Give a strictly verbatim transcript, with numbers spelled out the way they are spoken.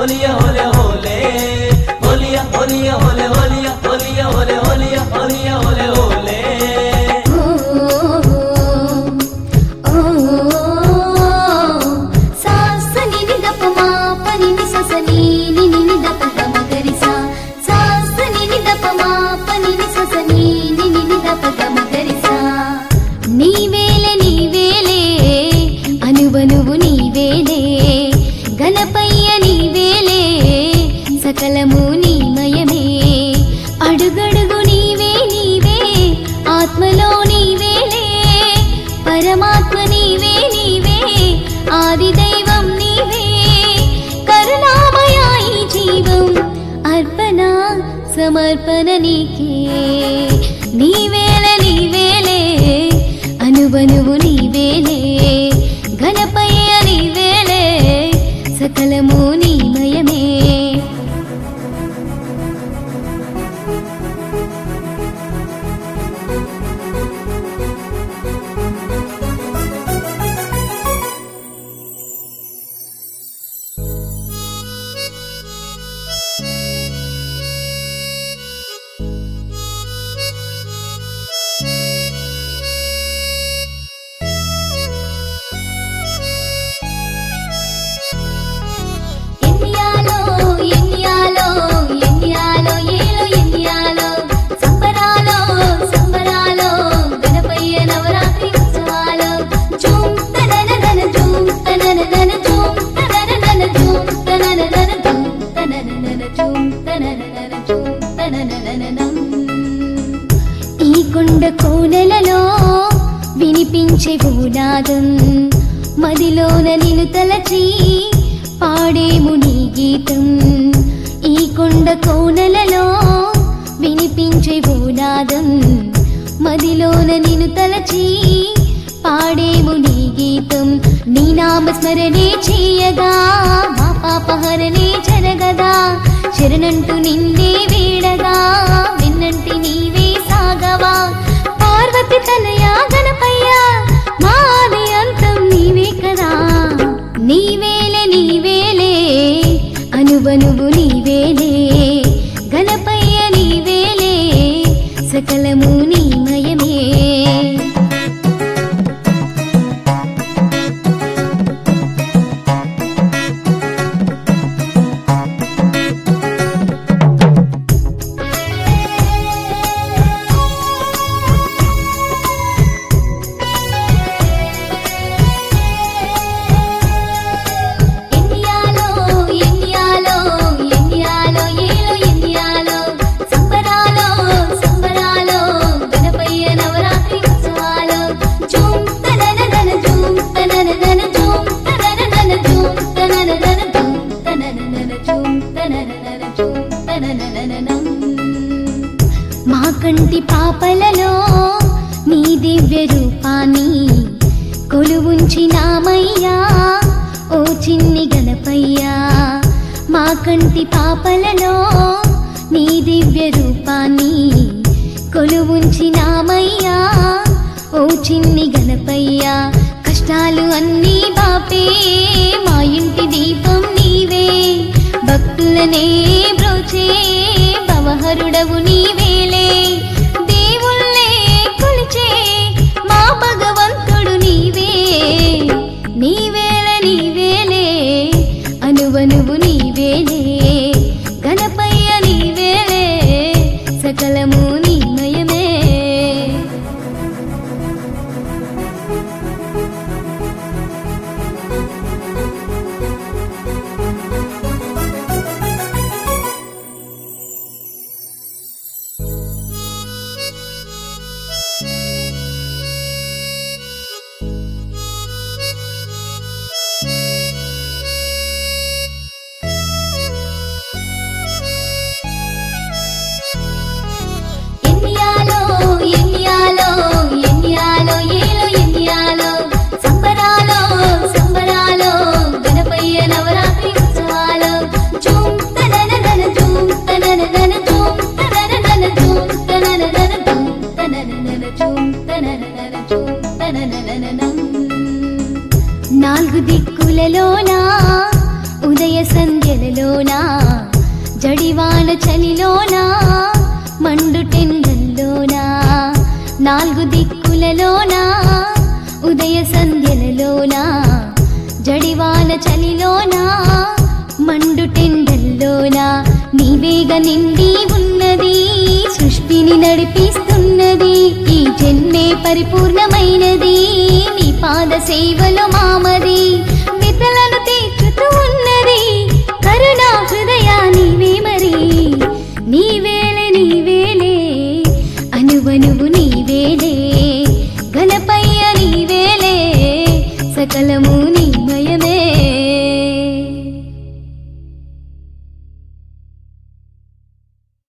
होलिया होले होले होलिया होलिया होले होलिया होलिया होले होलिया होलिया होले होले सकलमु नीमयमे अडुगडुगु नीवे नीवे आत्मलो नीवेले परमात्म नीवे नीवे आदिदैवं नीवे करुणामयाई जीवं अर्पणा समर्पण नीके नीवेले नीवेले अनुवनुवु नीवेले गणपయ్య नीवेले सकलमु नीमयमे ఈ కొండ కోనలలో వినిపించే భూనాదం మదిలోన నిన్ను తలచి పాడేము నీ గీతం ఈ కొండ కోనలలో వినిపించే భూనాదం మదిలోన నిన్ను తలచి పాడేము నీ గీతం నీ నామస్మరణే చేయగా మా పాపహరణే జరగదా శరణంటూ నిన్నే వీడగా విన్నంటి నీవే సాగవా పార్వతి తనయ గణపయ్య మాది అంతం నీవే కదా నీవేలే నీవేలే అనువనువు నీవేలే గణపయ్య నీవేలే సకలము నీమయమే మా కంటి పాపలలో నీ దివ్య రూపాన్ని కొలువుంచినామయ్యా ఓ చిన్ని గణపయ్యా మా కంటి పాపలలో నీ దివ్య రూపాన్ని కొలువుంచినామయ్యా ఓ చిన్ని గణపయ్యా కష్టాలు అన్నీ బాపే మా ఇంటి దీపం నీవే భక్తులనే బ్రోచే భవహరుడవు నీవేలే దేవుళ్ళే కొలిచే మా భగవంతుడు నీవే నీవేలే నీవేలే అనువనువు నీవేలే గణపయ్య నీవేలే సకలము నీమయమే చలిలోనా మండుటెండల్లోనా నాలుగు దిక్కులలోనా ఉదయ సంధ్యలలోనా జడివాన చలిలోనా మండుటెండల్లోనా నీవేగ నిండి ఉన్నది సృష్టిని నడిపిస్తున్నది ఈ జన్మే పరిపూర్ణమైనది నీ పాద సేవలో మామది వితలను తీర్చుతూ ఉన్నది కరుణా హృదయ నీవే మరి నీవేలే నీవేలే అనువనువు నీవేలే గణపయ్య నీవేలే సకలము